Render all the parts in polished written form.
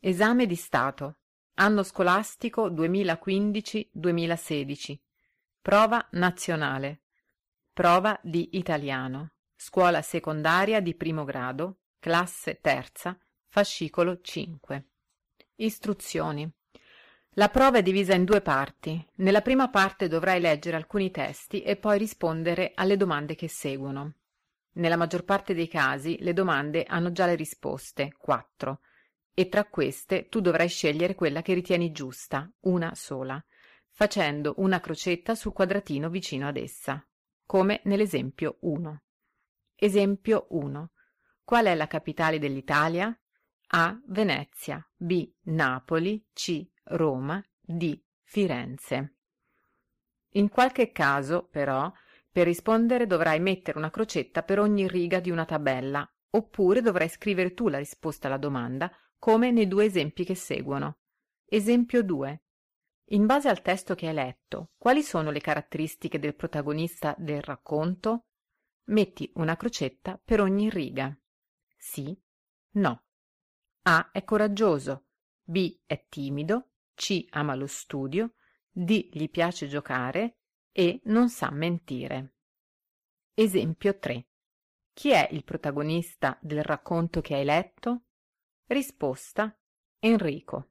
Esame di Stato. Anno scolastico 2015-2016. Prova nazionale. Prova di italiano. Scuola secondaria di primo grado, classe terza, fascicolo 5. Istruzioni. La prova è divisa in due parti. Nella prima parte dovrai leggere alcuni testi e poi rispondere alle domande che seguono. Nella maggior parte dei casi le domande hanno già le risposte, 4, e tra queste tu dovrai scegliere quella che ritieni giusta, una sola, facendo una crocetta sul quadratino vicino ad essa, come nell'esempio 1. Esempio 1. Qual è la capitale dell'Italia? A. Venezia, B. Napoli, C. Roma, D. Firenze. In qualche caso, però, per rispondere dovrai mettere una crocetta per ogni riga di una tabella, oppure dovrai scrivere tu la risposta alla domanda, come nei due esempi che seguono. Esempio 2. In base al testo che hai letto, quali sono le caratteristiche del protagonista del racconto? Metti una crocetta per ogni riga. Sì, no. A è coraggioso, B è timido, C ama lo studio, D gli piace giocare e non sa mentire. Esempio 3. Chi è il protagonista del racconto che hai letto? Risposta: Enrico.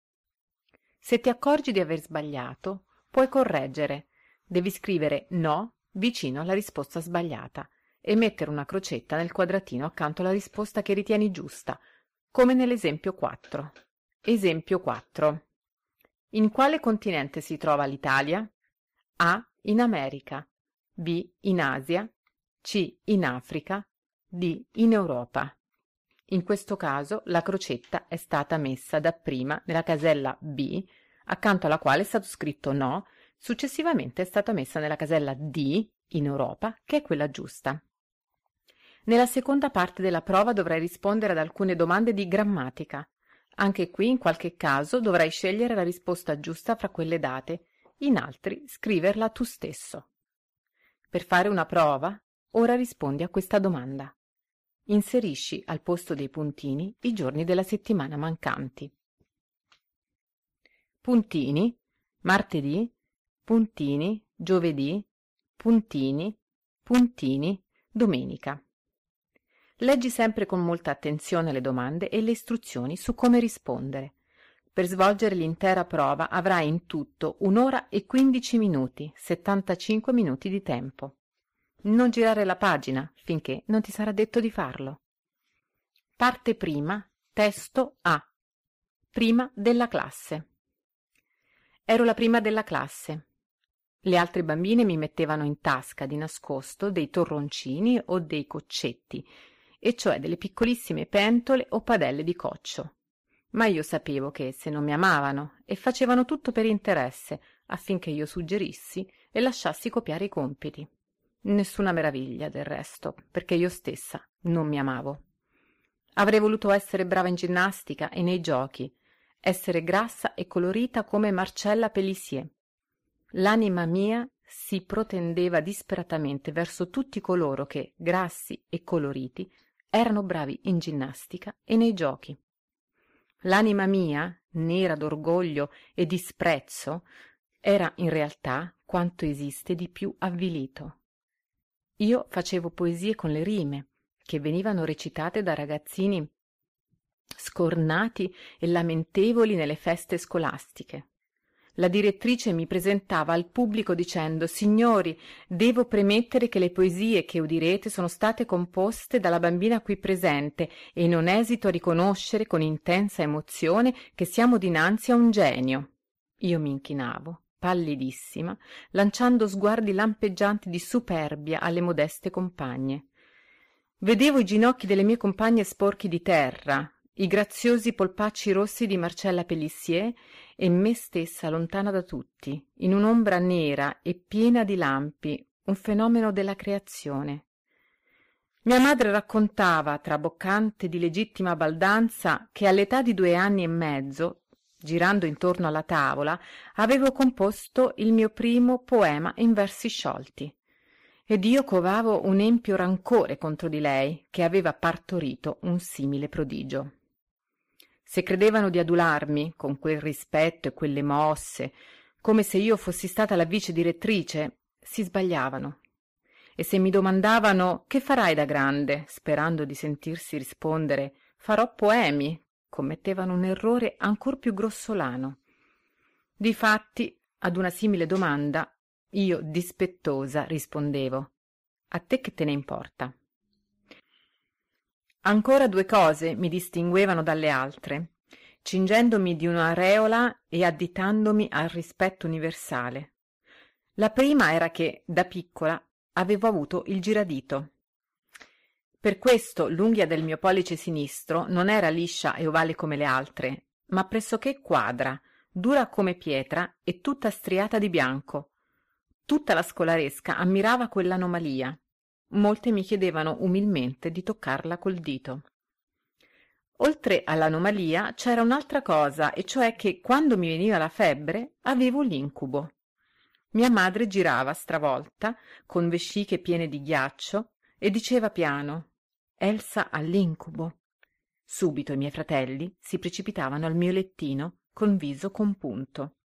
Se ti accorgi di aver sbagliato, puoi correggere. Devi scrivere no vicino alla risposta sbagliata e mettere una crocetta nel quadratino accanto alla risposta che ritieni giusta, come nell'esempio 4. Esempio 4. In quale continente si trova l'Italia? A. In America, B. In Asia, C. In Africa, D. In Europa. In questo caso la crocetta è stata messa dapprima nella casella B, accanto alla quale è stato scritto no, successivamente è stata messa nella casella D, in Europa, che è quella giusta. Nella seconda parte della prova dovrai rispondere ad alcune domande di grammatica. Anche qui, in qualche caso, dovrai scegliere la risposta giusta fra quelle date, in altri scriverla tu stesso. Per fare una prova, ora rispondi a questa domanda. Inserisci al posto dei puntini i giorni della settimana mancanti. Puntini, martedì, puntini, giovedì, puntini, puntini, domenica. Leggi sempre con molta attenzione le domande e le istruzioni su come rispondere. Per svolgere l'intera prova avrai in tutto 1 ora e 15 minuti, 75 minuti di tempo. Non girare la pagina finché non ti sarà detto di farlo. Parte prima, testo A. Prima della classe. Ero la prima della classe. Le altre bambine mi mettevano in tasca di nascosto dei torroncini o dei coccetti, e cioè delle piccolissime pentole o padelle di coccio. Ma io sapevo che se non mi amavano e facevano tutto per interesse affinché io suggerissi e lasciassi copiare i compiti. Nessuna meraviglia, del resto, perché io stessa non mi amavo. Avrei voluto essere brava in ginnastica e nei giochi, essere grassa e colorita come Marcella Pelissier. L'anima mia si protendeva disperatamente verso tutti coloro che, grassi e coloriti, erano bravi in ginnastica e nei giochi. L'anima mia, nera d'orgoglio e disprezzo, era in realtà quanto esiste di più avvilito. Io facevo poesie con le rime, che venivano recitate da ragazzini scornati e lamentevoli nelle feste scolastiche. La direttrice mi presentava al pubblico dicendo: «Signori, devo premettere che le poesie che udirete sono state composte dalla bambina qui presente e non esito a riconoscere con intensa emozione che siamo dinanzi a un genio». Io mi inchinavo, pallidissima, lanciando sguardi lampeggianti di superbia alle modeste compagne. Vedevo i ginocchi delle mie compagne sporchi di terra, i graziosi polpacci rossi di Marcella Pelissier e me stessa lontana da tutti, in un'ombra nera e piena di lampi, un fenomeno della creazione. Mia madre raccontava, traboccante di legittima baldanza, che all'età di 2 anni e mezzo, girando intorno alla tavola, avevo composto il mio primo poema in versi sciolti. Ed io covavo un empio rancore contro di lei, che aveva partorito un simile prodigio. Se credevano di adularmi con quel rispetto e quelle mosse, come se io fossi stata la vice direttrice, si sbagliavano. E se mi domandavano che farai da grande, sperando di sentirsi rispondere farò poemi, commettevano un errore ancor più grossolano. Difatti, ad una simile domanda, io dispettosa rispondevo: a te che te ne importa? Ancora 2 cose mi distinguevano dalle altre, cingendomi di un'aureola e additandomi al rispetto universale. La prima era che, da piccola, avevo avuto il giradito. Per questo l'unghia del mio pollice sinistro non era liscia e ovale come le altre, ma pressoché quadra, dura come pietra e tutta striata di bianco. Tutta la scolaresca ammirava quell'anomalia. Molte mi chiedevano umilmente di toccarla col dito. Oltre all'anomalia c'era un'altra cosa, e cioè che quando mi veniva la febbre avevo l'incubo. Mia madre girava stravolta, con vesciche piene di ghiaccio, e diceva piano: Elsa ha l'incubo. Subito i miei fratelli si precipitavano al mio lettino con viso compunto.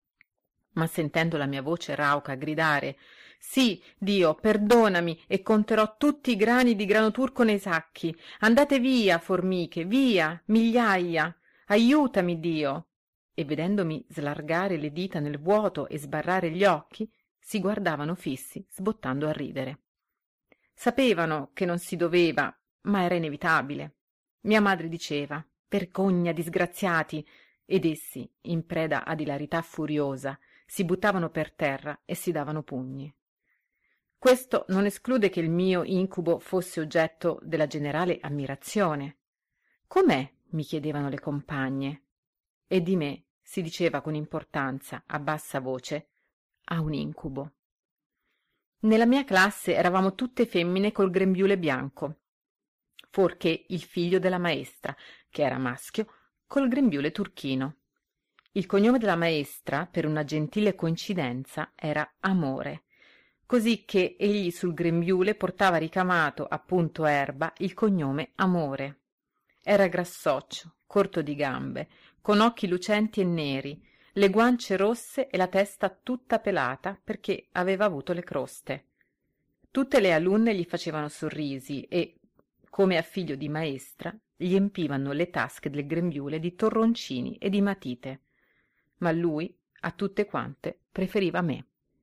Ma sentendo la mia voce rauca gridare: sì, Dio, perdonami, e conterò tutti i grani di grano turco nei sacchi. Andate via, formiche, via, migliaia. Aiutami, Dio. E vedendomi slargare le dita nel vuoto e sbarrare gli occhi, si guardavano fissi, sbottando a ridere. Sapevano che non si doveva, ma era inevitabile. Mia madre diceva: vergogna, disgraziati, ed essi, in preda ad ilarità furiosa, si buttavano per terra e si davano pugni. Questo non esclude che il mio incubo fosse oggetto della generale ammirazione. Com'è? Mi chiedevano le compagne. E di me si diceva con importanza, a bassa voce: ha un incubo. Nella mia classe eravamo tutte femmine col grembiule bianco, fuorché il figlio della maestra, che era maschio, col grembiule turchino. Il cognome della maestra, per una gentile coincidenza, era Amore, così che egli sul grembiule portava ricamato a punto erba il cognome Amore. Era grassoccio, corto di gambe, con occhi lucenti e neri, le guance rosse e la testa tutta pelata perché aveva avuto le croste. Tutte le alunne gli facevano sorrisi e, come a figlio di maestra, gli empivano le tasche del grembiule di torroncini e di matite. Ma lui, a tutte quante, preferiva me.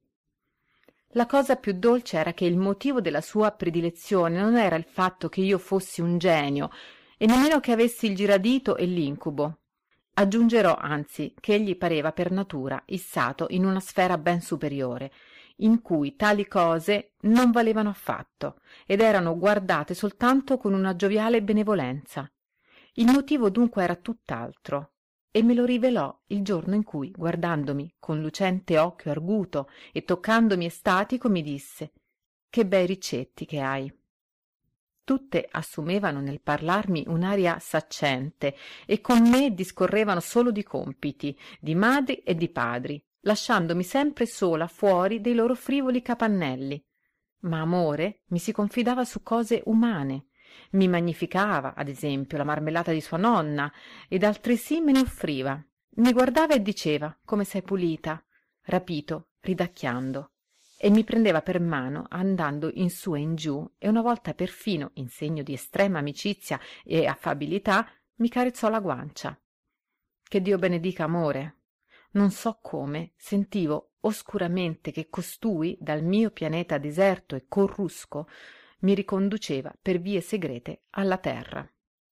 La cosa più dolce era che il motivo della sua predilezione non era il fatto che io fossi un genio e nemmeno che avessi il giradito e l'incubo. Aggiungerò anzi che egli pareva per natura issato in una sfera ben superiore, in cui tali cose non valevano affatto ed erano guardate soltanto con una gioviale benevolenza. Il motivo dunque era tutt'altro, e me lo rivelò il giorno in cui, guardandomi con lucente occhio arguto e toccandomi estatico, mi disse: che bei ricetti che hai. Tutte assumevano nel parlarmi un'aria saccente e con me discorrevano solo di compiti, di madri e di padri, lasciandomi sempre sola fuori dei loro frivoli capannelli. Ma Amore mi si confidava su cose umane. Mi magnificava, ad esempio, la marmellata di sua nonna, ed altresì me ne offriva. Mi guardava e diceva: come sei pulita, rapito, ridacchiando, e mi prendeva per mano andando in su e in giù, e una volta perfino, in segno di estrema amicizia e affabilità, mi carezzò la guancia. Che Dio benedica Amore. Non so come, sentivo oscuramente che costui, dal mio pianeta deserto e corrusco, mi riconduceva per vie segrete alla terra.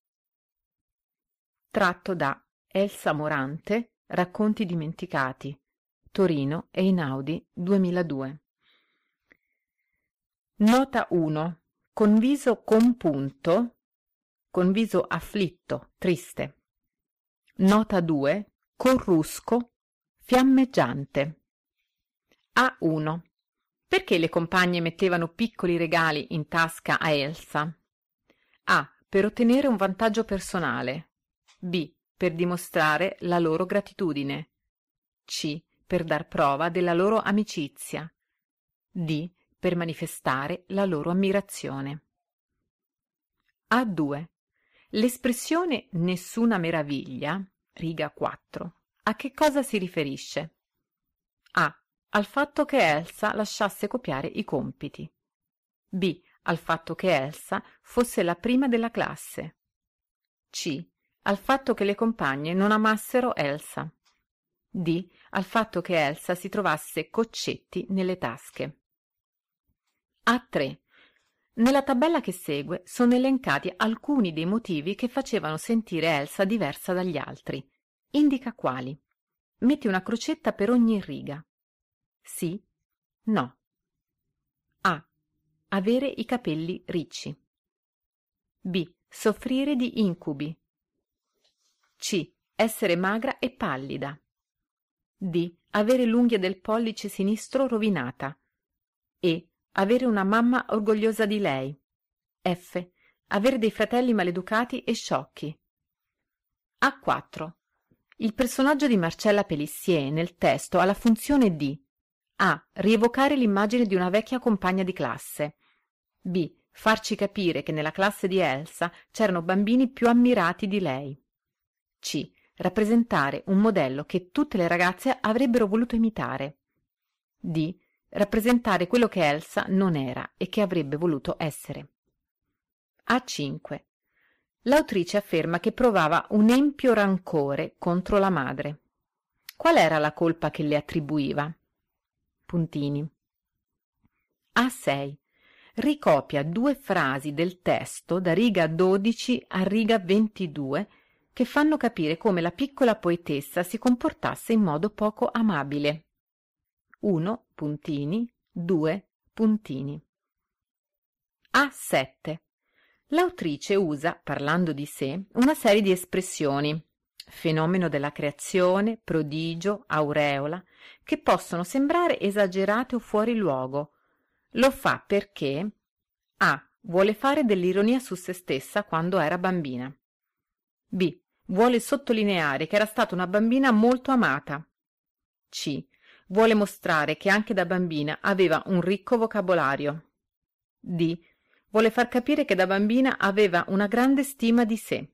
Tratto da Elsa Morante, Racconti dimenticati, Torino Einaudi 2002. Nota 1. Con viso compunto, con viso afflitto, triste. Nota 2. Corrusco, fiammeggiante. A1. Perché le compagne mettevano piccoli regali in tasca a Elsa? A. Per ottenere un vantaggio personale. B. Per dimostrare la loro gratitudine. C. Per dar prova della loro amicizia. D. Per manifestare la loro ammirazione. A2. L'espressione nessuna meraviglia, riga 4, a che cosa si riferisce? A. Al fatto che Elsa lasciasse copiare i compiti. B. Al fatto che Elsa fosse la prima della classe. C. Al fatto che le compagne non amassero Elsa. D. Al fatto che Elsa si trovasse coccetti nelle tasche. A3. Nella tabella che segue sono elencati alcuni dei motivi che facevano sentire Elsa diversa dagli altri. Indica quali. Metti una crocetta per ogni riga. Sì, no. A. Avere i capelli ricci. B. Soffrire di incubi. C. Essere magra e pallida. D. Avere l'unghia del pollice sinistro rovinata. E. Avere una mamma orgogliosa di lei. F. Avere dei fratelli maleducati e sciocchi. A4. Il personaggio di Marcella Pelissier nel testo ha la funzione di A. Rievocare l'immagine di una vecchia compagna di classe. B. Farci capire che nella classe di Elsa c'erano bambini più ammirati di lei. C. Rappresentare un modello che tutte le ragazze avrebbero voluto imitare. D. Rappresentare quello che Elsa non era e che avrebbe voluto essere. A5. L'autrice afferma che provava un empio rancore contro la madre. Qual era la colpa che le attribuiva? Puntini. A6. Ricopia 2 frasi del testo da riga 12 a riga 22 che fanno capire come la piccola poetessa si comportasse in modo poco amabile. 1. Puntini. 2. Puntini. A7. L'autrice usa, parlando di sé, una serie di espressioni, fenomeno della creazione, prodigio, aureola, che possono sembrare esagerate o fuori luogo. Lo fa perché A. Vuole fare dell'ironia su se stessa quando era bambina. B. Vuole sottolineare che era stata una bambina molto amata. C. Vuole mostrare che anche da bambina aveva un ricco vocabolario. D. Vuole far capire che da bambina aveva una grande stima di sé.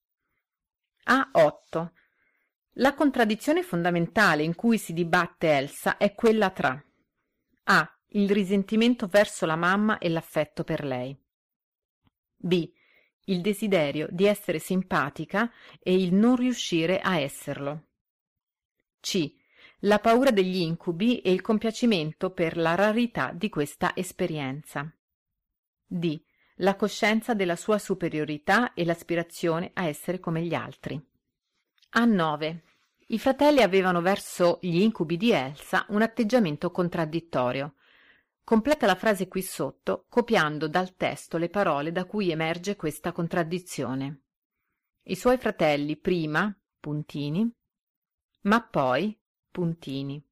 A8. La contraddizione fondamentale in cui si dibatte Elsa è quella tra A. Il risentimento verso la mamma e l'affetto per lei. B. Il desiderio di essere simpatica e il non riuscire a esserlo. C. La paura degli incubi e il compiacimento per la rarità di questa esperienza. D. La coscienza della sua superiorità e l'aspirazione a essere come gli altri. A9. I fratelli avevano verso gli incubi di Elsa un atteggiamento contraddittorio. Completa la frase qui sotto, copiando dal testo le parole da cui emerge questa contraddizione. I suoi fratelli prima, puntini, ma poi, puntini.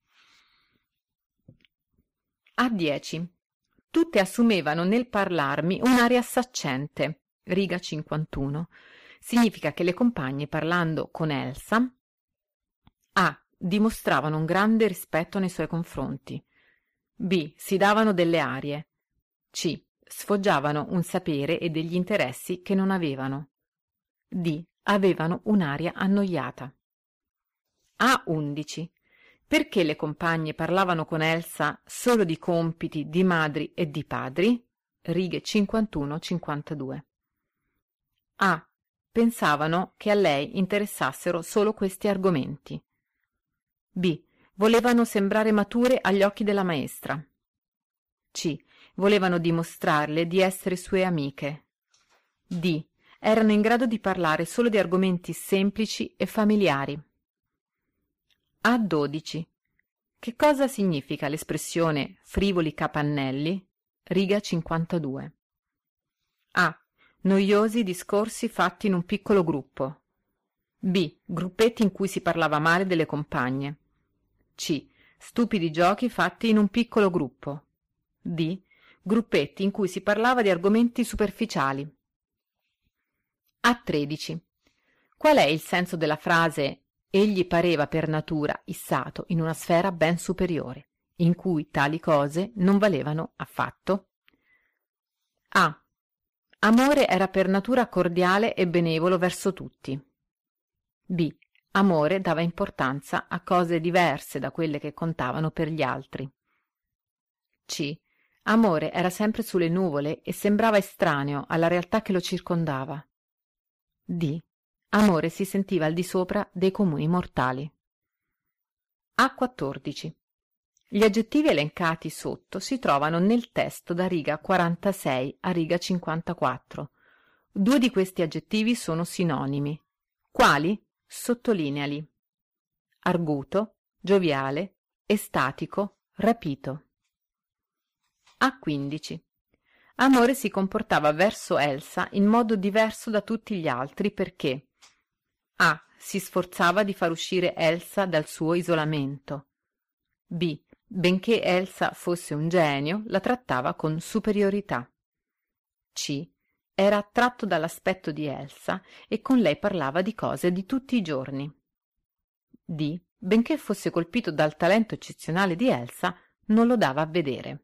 A10. Tutte assumevano nel parlarmi un'aria saccente, riga 51. Significa che le compagne parlando con Elsa A. Dimostravano un grande rispetto nei suoi confronti. B. Si davano delle arie. C. Sfoggiavano un sapere e degli interessi che non avevano. D. Avevano un'aria annoiata. A11. Perché le compagne parlavano con Elsa solo di compiti, di madri e di padri? Righe 51-52. A. Pensavano che a lei interessassero solo questi argomenti. B. Volevano sembrare mature agli occhi della maestra. C. Volevano dimostrarle di essere sue amiche. D. Erano in grado di parlare solo di argomenti semplici e familiari. A12. Che cosa significa l'espressione frivoli capannelli? Riga 52. A. Noiosi discorsi fatti in un piccolo gruppo. B. Gruppetti in cui si parlava male delle compagne. C. Stupidi giochi fatti in un piccolo gruppo. D. Gruppetti in cui si parlava di argomenti superficiali. A13. Qual è il senso della frase «Egli pareva per natura issato in una sfera ben superiore, in cui tali cose non valevano affatto»? A. Amore era per natura cordiale e benevolo verso tutti. B. Amore dava importanza a cose diverse da quelle che contavano per gli altri. C. Amore era sempre sulle nuvole e sembrava estraneo alla realtà che lo circondava. D. Amore si sentiva al di sopra dei comuni mortali. A14. Gli aggettivi elencati sotto si trovano nel testo da riga 46 a riga 54. 2 di questi aggettivi sono sinonimi. Quali? Sottolineali. Arguto, gioviale, estatico, rapito. A15. Amore si comportava verso Elsa in modo diverso da tutti gli altri perché A. Si sforzava di far uscire Elsa dal suo isolamento. B. Benché Elsa fosse un genio, la trattava con superiorità. C. Era attratto dall'aspetto di Elsa e con lei parlava di cose di tutti i giorni. D. Benché fosse colpito dal talento eccezionale di Elsa, non lo dava a vedere.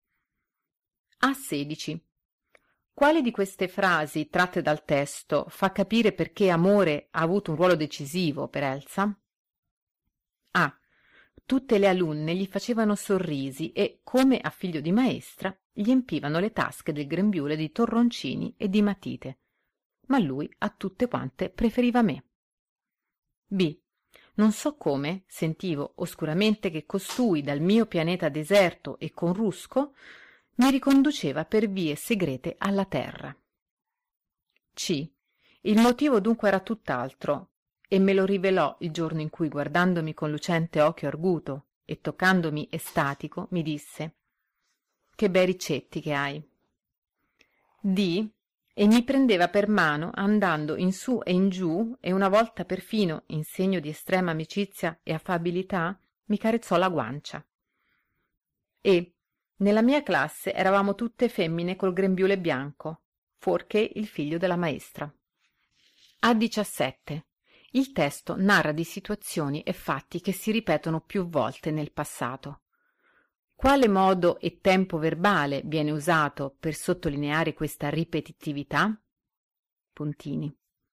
A16. Quale di queste frasi tratte dal testo fa capire perché Amore ha avuto un ruolo decisivo per Elsa? A. Tutte le alunne gli facevano sorrisi e, come a figlio di maestra, gli empivano le tasche del grembiule di torroncini e di matite, ma lui a tutte quante preferiva me. B. Non so come, sentivo oscuramente che costui dal mio pianeta deserto e conrusco mi riconduceva per vie segrete alla terra. C. Il motivo dunque era tutt'altro, e me lo rivelò il giorno in cui, guardandomi con lucente occhio arguto e toccandomi estatico, mi disse: «Che bei ricetti che hai!» D. E mi prendeva per mano andando in su e in giù e una volta perfino, in segno di estrema amicizia e affabilità, mi carezzò la guancia. E. Nella mia classe eravamo tutte femmine col grembiule bianco, fuorché il figlio della maestra. A17. Il testo narra di situazioni e fatti che si ripetono più volte nel passato. Quale modo e tempo verbale viene usato per sottolineare questa ripetitività? Puntini.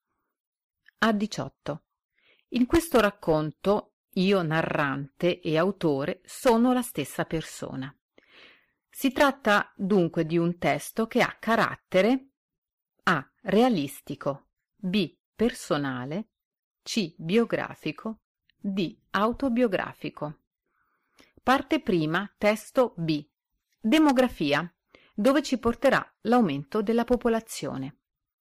A18. In questo racconto io, narrante e autore, sono la stessa persona. Si tratta dunque di un testo che ha carattere A. Realistico, B. Personale, C. Biografico, D. Autobiografico. Parte prima, testo B. Demografia, dove ci porterà l'aumento della popolazione.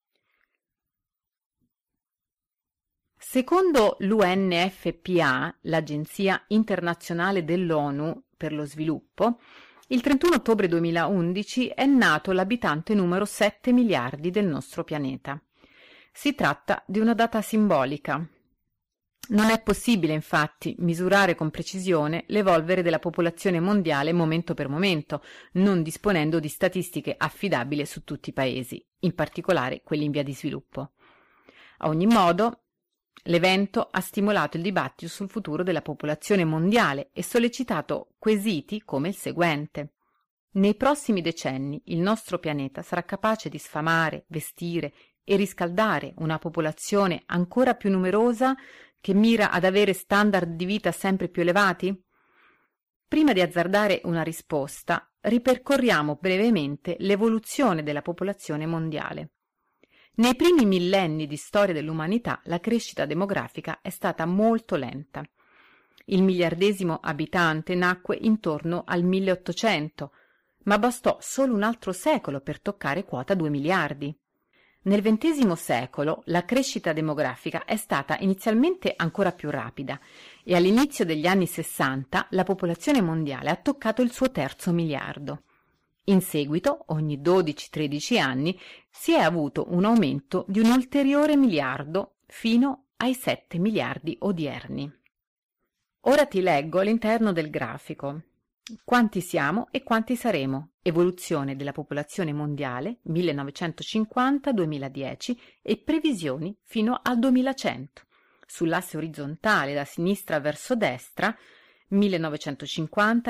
Secondo l'UNFPA, l'Agenzia internazionale dell'ONU per lo sviluppo, il 31 ottobre 2011 è nato l'abitante numero 7 miliardi del nostro pianeta. Si tratta di una data simbolica. Non è possibile, infatti, misurare con precisione l'evolvere della popolazione mondiale momento per momento, non disponendo di statistiche affidabili su tutti i paesi, in particolare quelli in via di sviluppo. A ogni modo, l'evento ha stimolato il dibattito sul futuro della popolazione mondiale e sollecitato quesiti come il seguente. Nei prossimi decenni il nostro pianeta sarà capace di sfamare, vestire e riscaldare una popolazione ancora più numerosa che mira ad avere standard di vita sempre più elevati? Prima di azzardare una risposta, ripercorriamo brevemente l'evoluzione della popolazione mondiale. Nei primi millenni di storia dell'umanità la crescita demografica è stata molto lenta. Il miliardesimo abitante nacque intorno al 1800, ma bastò solo un altro secolo per toccare quota 2 miliardi. Nel XX secolo la crescita demografica è stata inizialmente ancora più rapida e all'inizio degli anni 60 la popolazione mondiale ha toccato il suo terzo miliardo. In seguito, ogni 12-13 anni, si è avuto un aumento di un ulteriore miliardo fino ai 7 miliardi odierni. Ora ti leggo l'interno del grafico. Quanti siamo e quanti saremo? Evoluzione della popolazione mondiale 1950-2010 e previsioni fino al 2100. Sull'asse orizzontale da sinistra verso destra 1950,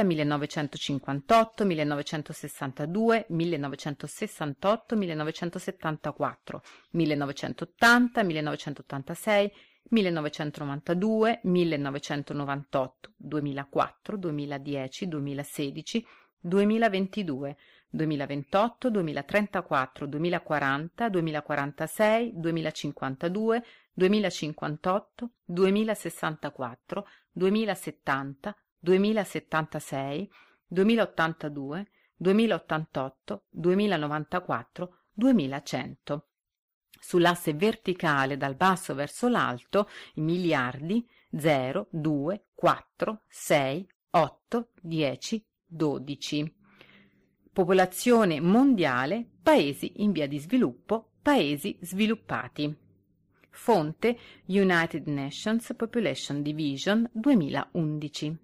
1958, 1962, 1968, 1974, 1980, 1986, 1992, 1998, 2004, 2010, 2016, 2022, 2028, 2034, 2040, 2046, 2052, 2058, 2064, 2070, 2076, 2082, 2088, 2094, 2100. Sull'asse verticale dal basso verso l'alto i miliardi 0, 2, 4, 6, 8, 10, 12. Popolazione mondiale, paesi in via di sviluppo, paesi sviluppati. Fonte United Nations Population Division 2011.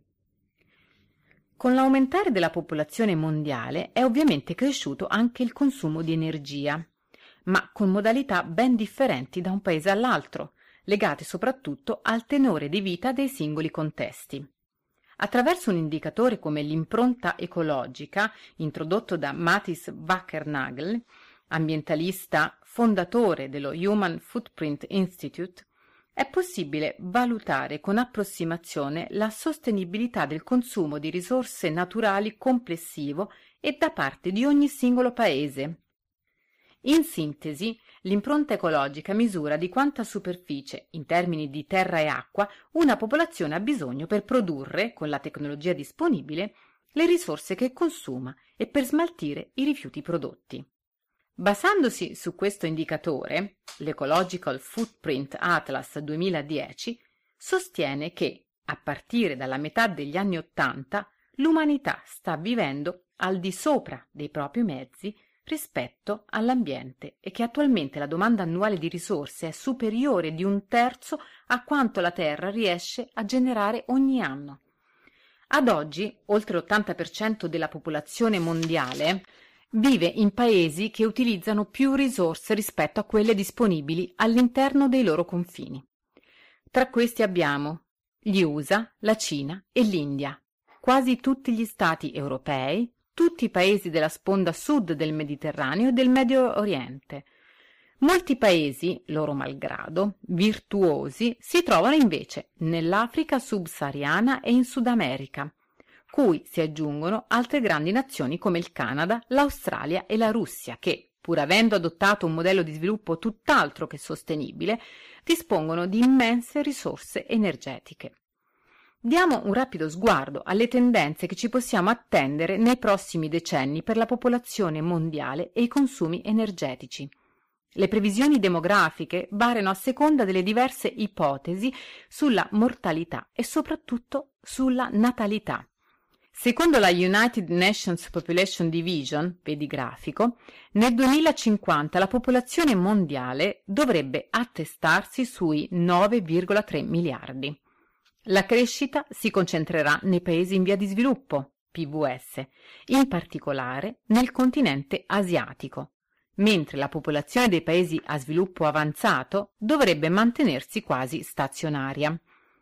Con l'aumentare della popolazione mondiale è ovviamente cresciuto anche il consumo di energia, ma con modalità ben differenti da un paese all'altro, legate soprattutto al tenore di vita dei singoli contesti. Attraverso un indicatore come l'impronta ecologica, introdotto da Mathis Wackernagel, ambientalista fondatore dello Human Footprint Institute, è possibile valutare con approssimazione la sostenibilità del consumo di risorse naturali complessivo e da parte di ogni singolo paese. In sintesi, l'impronta ecologica misura di quanta superficie, in termini di terra e acqua, una popolazione ha bisogno per produrre, con la tecnologia disponibile, le risorse che consuma e per smaltire i rifiuti prodotti. Basandosi su questo indicatore, l'Ecological Footprint Atlas 2010 sostiene che, a partire dalla metà degli anni '80, l'umanità sta vivendo al di sopra dei propri mezzi rispetto all'ambiente e che attualmente la domanda annuale di risorse è superiore di 1/3 a quanto la Terra riesce a generare ogni anno. Ad oggi, oltre l'80% della popolazione mondiale vive in paesi che utilizzano più risorse rispetto a quelle disponibili all'interno dei loro confini. Tra questi abbiamo gli USA, la Cina e l'India, quasi tutti gli stati europei, tutti i paesi della sponda sud del Mediterraneo e del Medio Oriente. Molti paesi, loro malgrado, virtuosi, si trovano invece nell'Africa subsahariana e in Sud America, cui si aggiungono altre grandi nazioni come il Canada, l'Australia e la Russia che, pur avendo adottato un modello di sviluppo tutt'altro che sostenibile, dispongono di immense risorse energetiche. Diamo un rapido sguardo alle tendenze che ci possiamo attendere nei prossimi decenni per la popolazione mondiale e i consumi energetici. Le previsioni demografiche variano a seconda delle diverse ipotesi sulla mortalità e soprattutto sulla natalità. Secondo la United Nations Population Division, vedi grafico, nel 2050 la popolazione mondiale dovrebbe attestarsi sui 9,3 miliardi. La crescita si concentrerà nei paesi in via di sviluppo, PVS, in particolare nel continente asiatico, mentre la popolazione dei paesi a sviluppo avanzato dovrebbe mantenersi quasi stazionaria.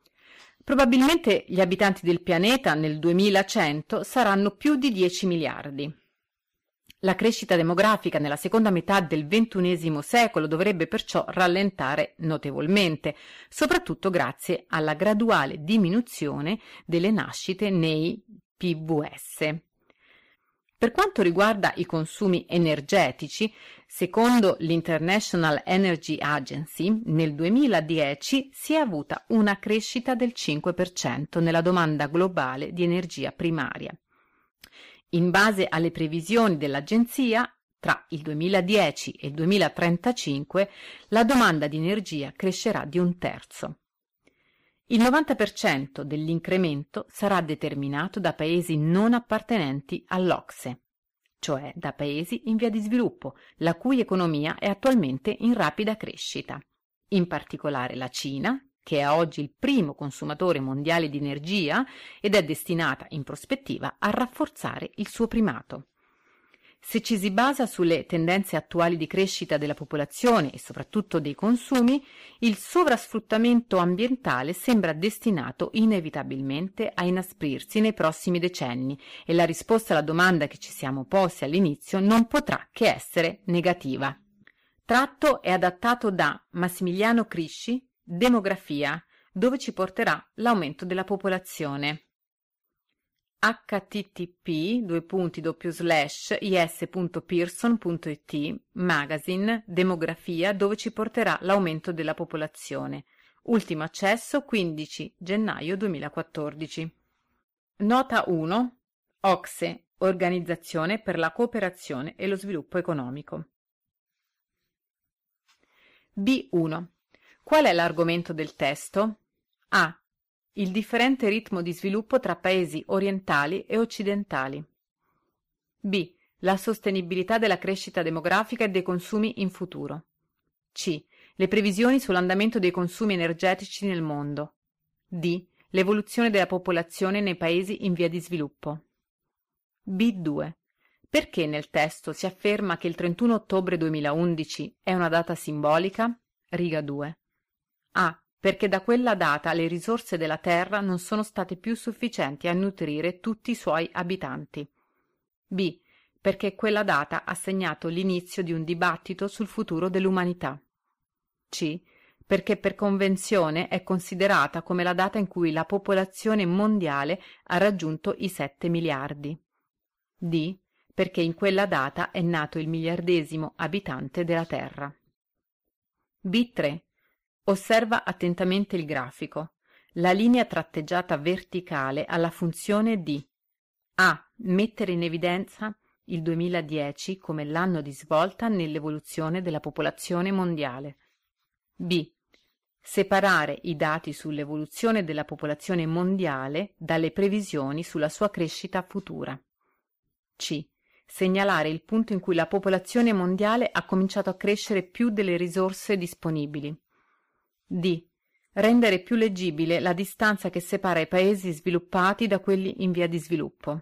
Probabilmente gli abitanti del pianeta nel 2100 saranno più di 10 miliardi. La crescita demografica nella seconda metà del XXI secolo dovrebbe perciò rallentare notevolmente, soprattutto grazie alla graduale diminuzione delle nascite nei PVS. Per quanto riguarda i consumi energetici, secondo l'International Energy Agency, nel 2010 si è avuta una crescita del 5% nella domanda globale di energia primaria. In base alle previsioni dell'agenzia, tra il 2010 e il 2035 la domanda di energia crescerà di 1/3. Il 90% dell'incremento sarà determinato da paesi non appartenenti all'OCSE, cioè da paesi in via di sviluppo, la cui economia è attualmente in rapida crescita. In particolare la Cina, che è oggi il primo consumatore mondiale di energia ed è destinata in prospettiva a rafforzare il suo primato. Se ci si basa sulle tendenze attuali di crescita della popolazione e soprattutto dei consumi, il sovrasfruttamento ambientale sembra destinato inevitabilmente a inasprirsi nei prossimi decenni e la risposta alla domanda che ci siamo posti all'inizio non potrà che essere negativa. Tratto e adattato da Massimiliano Crisci, Demografia, dove ci porterà l'aumento della popolazione. http://is.pearson.it Magazine Demografia, dove ci porterà l'aumento della popolazione. Ultimo accesso 15 gennaio 2014. Nota 1. OCSE, Organizzazione per la cooperazione e lo sviluppo economico. B1. Qual è l'argomento del testo? A. Il differente ritmo di sviluppo tra paesi orientali e occidentali. B. La sostenibilità della crescita demografica e dei consumi in futuro. C. Le previsioni sull'andamento dei consumi energetici nel mondo. D. L'evoluzione della popolazione nei paesi in via di sviluppo. B2. Perché nel testo si afferma che il 31 ottobre 2011 è una data simbolica? Riga 2. A. Perché da quella data le risorse della Terra non sono state più sufficienti a nutrire tutti i suoi abitanti. B. Perché quella data ha segnato l'inizio di un dibattito sul futuro dell'umanità. C. Perché per convenzione è considerata come la data in cui la popolazione mondiale ha raggiunto i 7 miliardi. D. Perché in quella data è nato il miliardesimo abitante della Terra. B3. Osserva attentamente il grafico. La linea tratteggiata verticale ha la funzione di A. Mettere in evidenza il 2010 come l'anno di svolta nell'evoluzione della popolazione mondiale. B. Separare i dati sull'evoluzione della popolazione mondiale dalle previsioni sulla sua crescita futura. C. Segnalare il punto in cui la popolazione mondiale ha cominciato a crescere più delle risorse disponibili. D. Rendere più leggibile la distanza che separa i paesi sviluppati da quelli in via di sviluppo.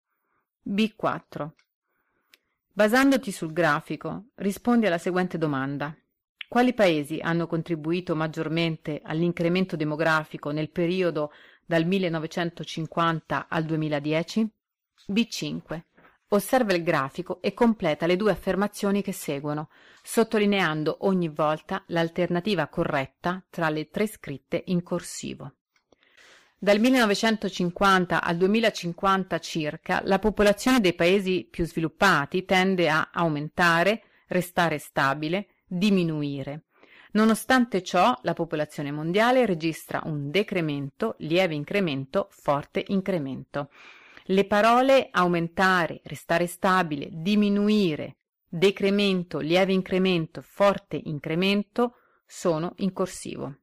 B4. Basandoti sul grafico, rispondi alla seguente domanda. Quali paesi hanno contribuito maggiormente all'incremento demografico nel periodo dal 1950 al 2010? B5. Osserva il grafico e completa le due affermazioni che seguono, sottolineando ogni volta l'alternativa corretta tra le tre scritte in corsivo. Dal 1950 al 2050 circa, la popolazione dei paesi più sviluppati tende a aumentare, restare stabile, diminuire. Nonostante ciò, la popolazione mondiale registra un decremento, lieve incremento, forte incremento. Le parole aumentare, restare stabile, diminuire, decremento, lieve incremento, forte incremento sono in corsivo.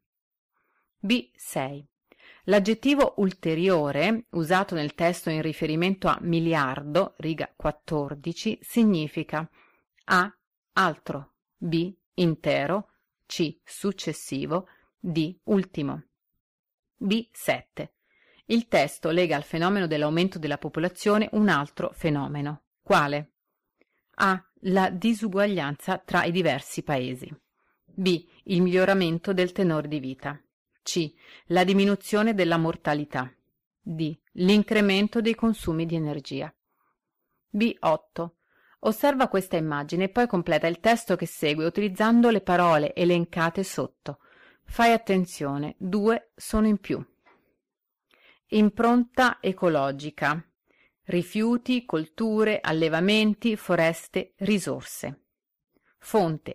B6. L'aggettivo ulteriore, usato nel testo in riferimento a miliardo, riga 14, significa A. Altro, B. Intero, C. Successivo, D. Ultimo. B7. Il testo lega al fenomeno dell'aumento della popolazione un altro fenomeno. Quale? A. La disuguaglianza tra i diversi paesi. B. Il miglioramento del tenore di vita. C. La diminuzione della mortalità. D. L'incremento dei consumi di energia. B8. Osserva questa immagine e poi completa il testo che segue utilizzando le parole elencate sotto. Fai attenzione, 2 sono in più. Impronta ecologica. Rifiuti, colture, allevamenti, foreste, risorse. Fonte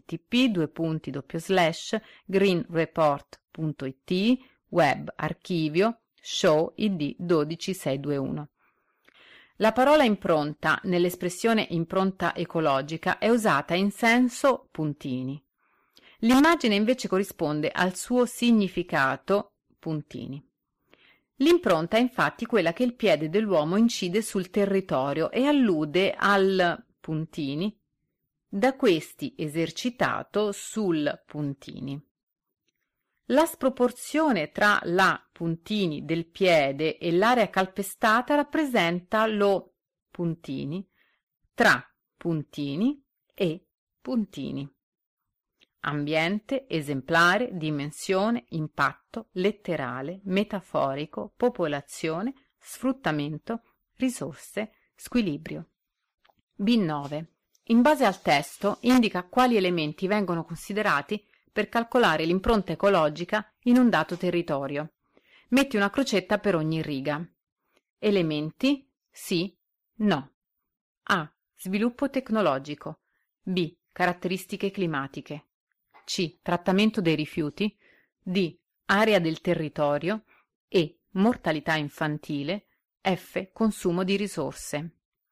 http://greenreport.it web archivio show id 12621. La parola impronta nell'espressione impronta ecologica è usata in senso puntini. L'immagine invece corrisponde al suo significato puntini. L'impronta è infatti quella che il piede dell'uomo incide sul territorio e allude al puntini, da questi esercitato sul puntini. La sproporzione tra la puntini del piede e l'area calpestata rappresenta lo puntini tra puntini e puntini. Ambiente, esemplare, dimensione, impatto, letterale, metaforico, popolazione, sfruttamento, risorse, squilibrio. B9. In base al testo indica quali elementi vengono considerati per calcolare l'impronta ecologica in un dato territorio. Metti una crocetta per ogni riga. Elementi? Sì, no. A. Sviluppo tecnologico. B. Caratteristiche climatiche. C. Trattamento dei rifiuti. D. Area del territorio. E. Mortalità infantile. F. Consumo di risorse.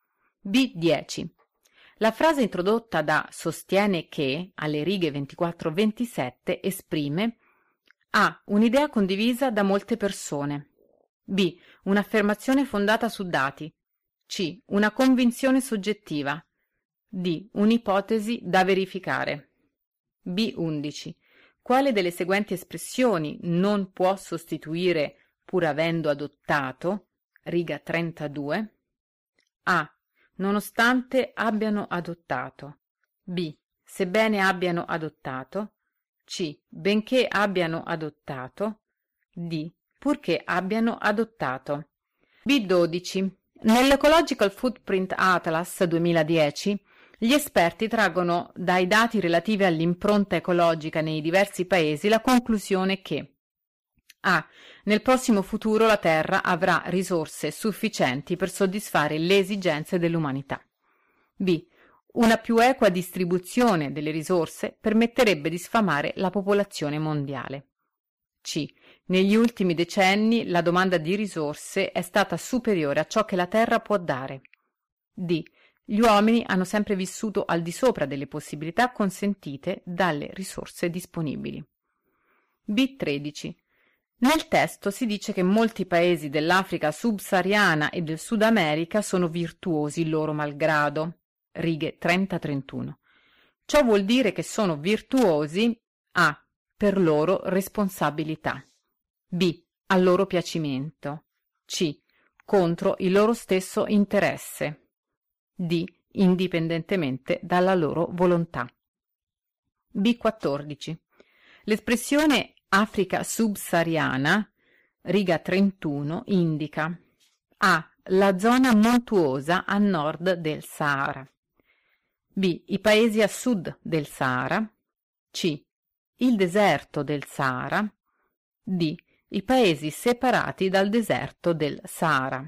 B10. La frase introdotta da sostiene che, alle righe 24-27, esprime A. Un'idea condivisa da molte persone. B. Un'affermazione fondata su dati. C. Una convinzione soggettiva. D. Un'ipotesi da verificare. B11. Quale delle seguenti espressioni non può sostituire pur avendo adottato? Riga 32. A. Nonostante abbiano adottato. B. Sebbene abbiano adottato. C. Benché abbiano adottato. D. Purché abbiano adottato. B12. Nell'Ecological Footprint Atlas 2010 gli esperti traggono dai dati relativi all'impronta ecologica nei diversi paesi la conclusione che A. Nel prossimo futuro la Terra avrà risorse sufficienti per soddisfare le esigenze dell'umanità. B. Una più equa distribuzione delle risorse permetterebbe di sfamare la popolazione mondiale. C. Negli ultimi decenni la domanda di risorse è stata superiore a ciò che la Terra può dare. D. Gli uomini hanno sempre vissuto al di sopra delle possibilità consentite dalle risorse disponibili. B13. Nel testo si dice che molti paesi dell'Africa subsahariana e del Sud America sono virtuosi loro malgrado. Righe 30-31. Ciò vuol dire che sono virtuosi A. Per loro responsabilità. B. Al loro piacimento. C. Contro il loro stesso interesse. D. Indipendentemente dalla loro volontà. B14. L'espressione Africa subsahariana, riga 31, indica A. La zona montuosa a nord del Sahara. B. I paesi a sud del Sahara. C. Il deserto del Sahara. D. I paesi separati dal deserto del Sahara.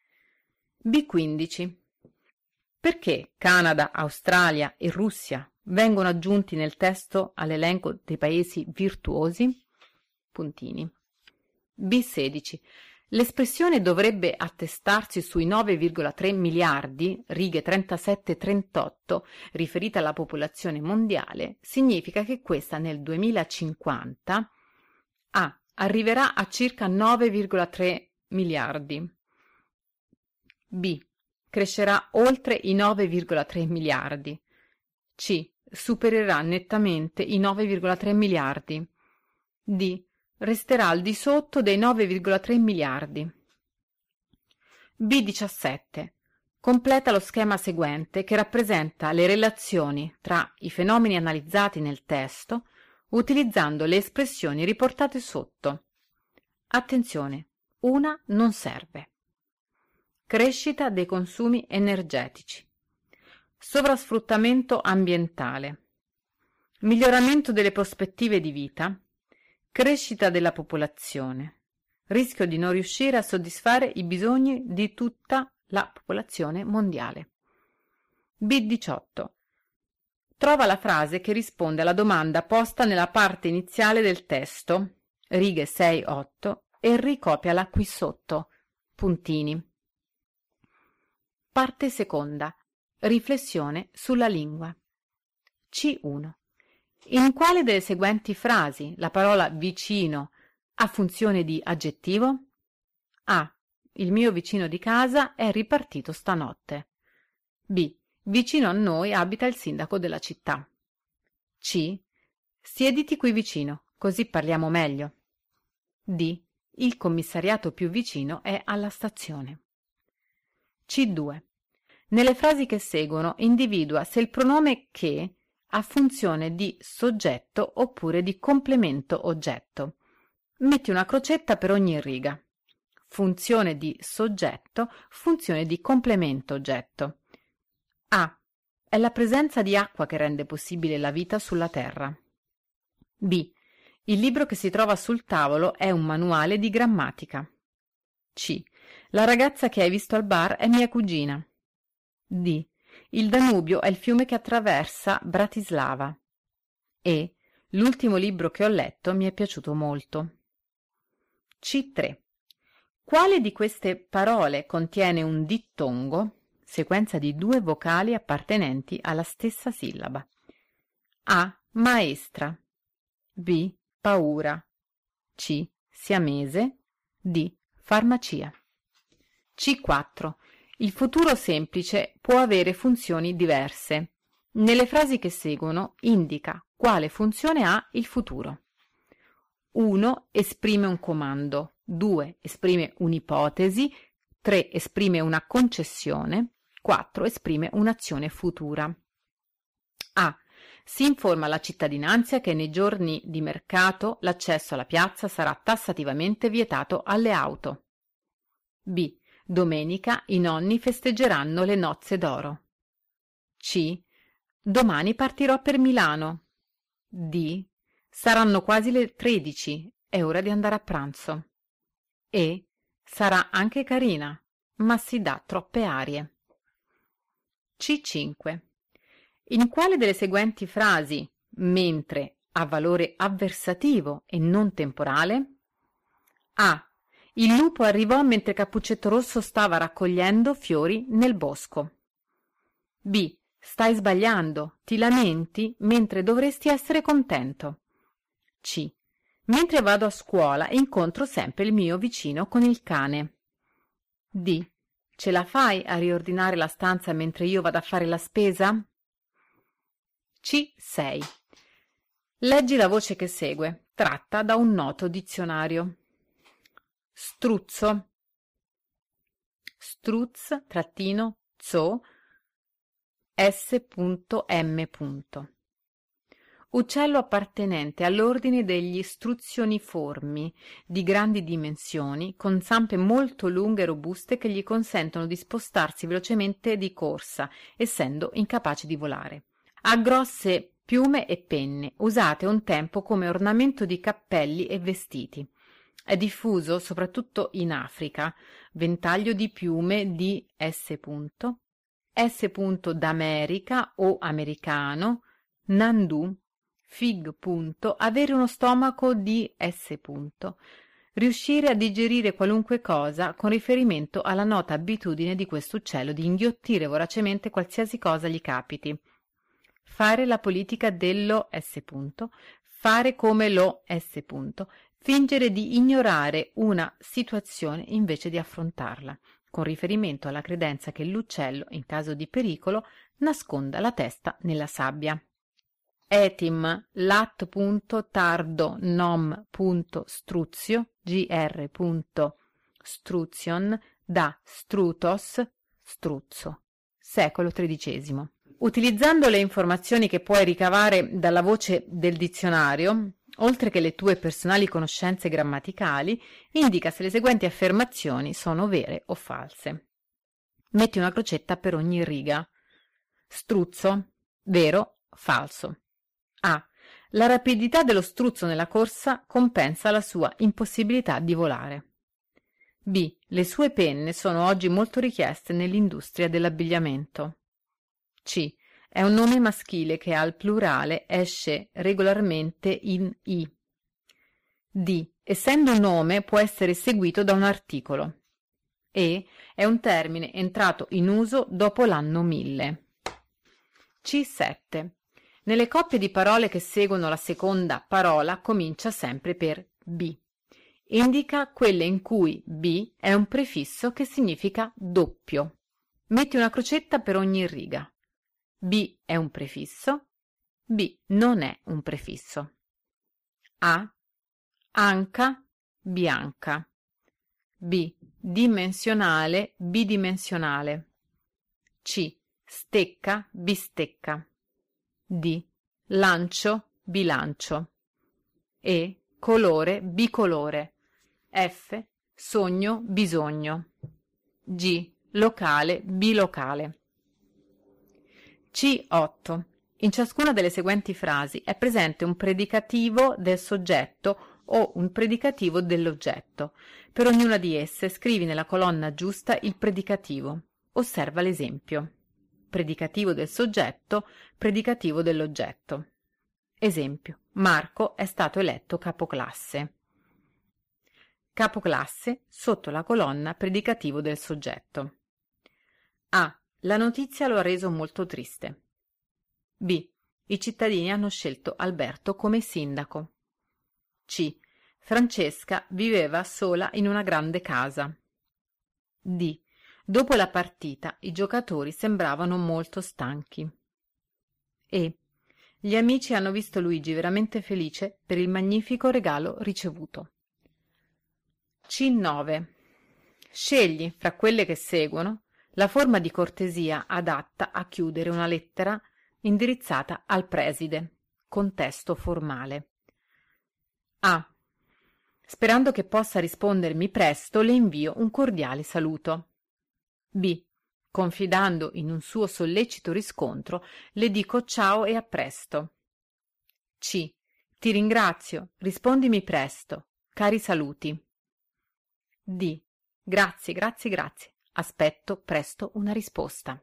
B15. Perché Canada, Australia e Russia vengono aggiunti nel testo all'elenco dei paesi virtuosi? Puntini. B16. L'espressione dovrebbe attestarsi sui 9,3 miliardi, righe 37-38, riferita alla popolazione mondiale, significa che questa nel 2050 A. Arriverà a circa 9,3 miliardi. B. Crescerà oltre i 9,3 miliardi. C. Supererà nettamente i 9,3 miliardi. D. Resterà al di sotto dei 9,3 miliardi. B17. Completa lo schema seguente che rappresenta le relazioni tra i fenomeni analizzati nel testo utilizzando le espressioni riportate sotto. Attenzione, una non serve. Crescita dei consumi energetici. Sovrasfruttamento ambientale. Miglioramento delle prospettive di vita. Crescita della popolazione. Rischio di non riuscire a soddisfare i bisogni di tutta la popolazione mondiale. B18. Trova la frase che risponde alla domanda posta nella parte iniziale del testo, righe 6-8, e ricopiala qui sotto, puntini. Parte seconda. Riflessione sulla lingua. C1. In quale delle seguenti frasi la parola vicino ha funzione di aggettivo? A. Il mio vicino di casa è ripartito stanotte. B. Vicino a noi abita il sindaco della città. C. Siediti qui vicino, così parliamo meglio. D. Il commissariato più vicino è alla stazione. C2. Nelle frasi che seguono individua se il pronome che ha funzione di soggetto oppure di complemento oggetto. Metti una crocetta per ogni riga. Funzione di soggetto, funzione di complemento oggetto. A. È la presenza di acqua che rende possibile la vita sulla Terra. B. Il libro che si trova sul tavolo è un manuale di grammatica. C. La ragazza che hai visto al bar è mia cugina. D. Il Danubio è il fiume che attraversa Bratislava. E. L'ultimo libro che ho letto mi è piaciuto molto. C3. Quale di queste parole contiene un dittongo, sequenza di 2 vocali appartenenti alla stessa sillaba? A. Maestra. B. Paura. C. Siamese. D. Farmacia. C4. Il futuro semplice può avere funzioni diverse. Nelle frasi che seguono indica quale funzione ha il futuro. 1. Esprime un comando. 2. Esprime un'ipotesi. 3. Esprime una concessione. 4. Esprime un'azione futura. A. Si informa la cittadinanza che nei giorni di mercato l'accesso alla piazza sarà tassativamente vietato alle auto. B. Domenica i nonni festeggeranno le nozze d'oro. C. Domani partirò per Milano. D. Saranno quasi le 13, è ora di andare a pranzo. E. Sarà anche carina, ma si dà troppe arie. C5. In quale delle seguenti frasi, mentre ha valore avversativo e non temporale? A. Il lupo arrivò mentre Cappuccetto Rosso stava raccogliendo fiori nel bosco. B. Stai sbagliando, ti lamenti mentre dovresti essere contento. C. Mentre vado a scuola incontro sempre il mio vicino con il cane. D. Ce la fai a riordinare la stanza mentre io vado a fare la spesa? C6. Leggi la voce che segue, tratta da un noto dizionario. Struzzo. Struz, trattino, zo, s.m. Uccello appartenente all'ordine degli struzioniformi, di grandi dimensioni, con zampe molto lunghe e robuste che gli consentono di spostarsi velocemente di corsa, essendo incapace di volare. Ha grosse piume e penne, usate un tempo come ornamento di cappelli e vestiti. È diffuso soprattutto in Africa, ventaglio di piume di S. d'America o americano, Nandù, Fig. Avere uno stomaco di S. Riuscire a digerire qualunque cosa con riferimento alla nota abitudine di questo uccello di inghiottire voracemente qualsiasi cosa gli capiti. Fare la politica dello S. Fare come lo S. Fingere di ignorare una situazione invece di affrontarla, con riferimento alla credenza che l'uccello, in caso di pericolo, nasconda la testa nella sabbia. Etim lat.tardo nom.struzio gr.struzion da strutos struzzo secolo XIII. Utilizzando le informazioni che puoi ricavare dalla voce del dizionario, oltre che le tue personali conoscenze grammaticali, indica se le seguenti affermazioni sono vere o false. Metti una crocetta per ogni riga. Struzzo, vero, falso. A. La rapidità dello struzzo nella corsa compensa la sua impossibilità di volare. B. Le sue penne sono oggi molto richieste nell'industria dell'abbigliamento. C. È un nome maschile che al plurale esce regolarmente in I. D. Essendo un nome può essere seguito da un articolo. E. È un termine entrato in uso dopo l'anno 1000. C7. Nelle coppie di parole che seguono la seconda parola comincia sempre per B. Indica quelle in cui B è un prefisso che significa doppio. Metti una crocetta per ogni riga. B è un prefisso. B non è un prefisso. A. Anca, bianca. B. Dimensionale, bidimensionale. C. Stecca, bistecca. D. Lancio, bilancio. E. Colore, bicolore. F. Sogno, bisogno. G. Locale, bilocale. C8. In ciascuna delle seguenti frasi è presente un predicativo del soggetto o un predicativo dell'oggetto. Per ognuna di esse scrivi nella colonna giusta il predicativo. Osserva l'esempio. Predicativo del soggetto, predicativo dell'oggetto. Esempio: Marco è stato eletto capoclasse. Capoclasse sotto la colonna predicativo del soggetto. A. La notizia lo ha reso molto triste. B. I cittadini hanno scelto Alberto come sindaco. C. Francesca viveva sola in una grande casa. D. Dopo la partita i giocatori sembravano molto stanchi. E. Gli amici hanno visto Luigi veramente felice per il magnifico regalo ricevuto. C9. Scegli fra quelle che seguono la forma di cortesia adatta a chiudere una lettera indirizzata al preside. Contesto formale. A. Sperando che possa rispondermi presto, le invio un cordiale saluto. B. Confidando in un suo sollecito riscontro, le dico ciao e a presto. C. Ti ringrazio, rispondimi presto. Cari saluti. D. Grazie, grazie, grazie. Aspetto presto una risposta.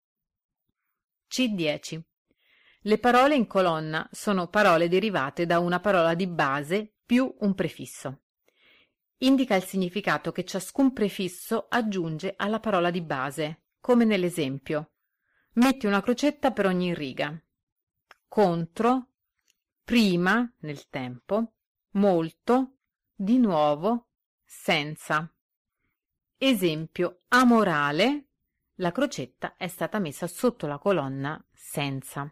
C10. Le parole in colonna sono parole derivate da una parola di base più un prefisso. Indica il significato che ciascun prefisso aggiunge alla parola di base, come nell'esempio. Metti una crocetta per ogni riga. Contro, prima, nel tempo, molto, di nuovo, senza. Esempio: amorale, la crocetta è stata messa sotto la colonna senza.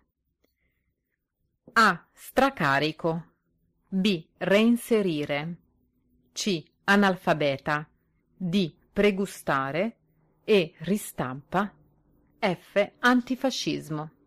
A. Stracarico. B. Reinserire. C. Analfabeta. D. Pregustare. E. Ristampa. F. Antifascismo.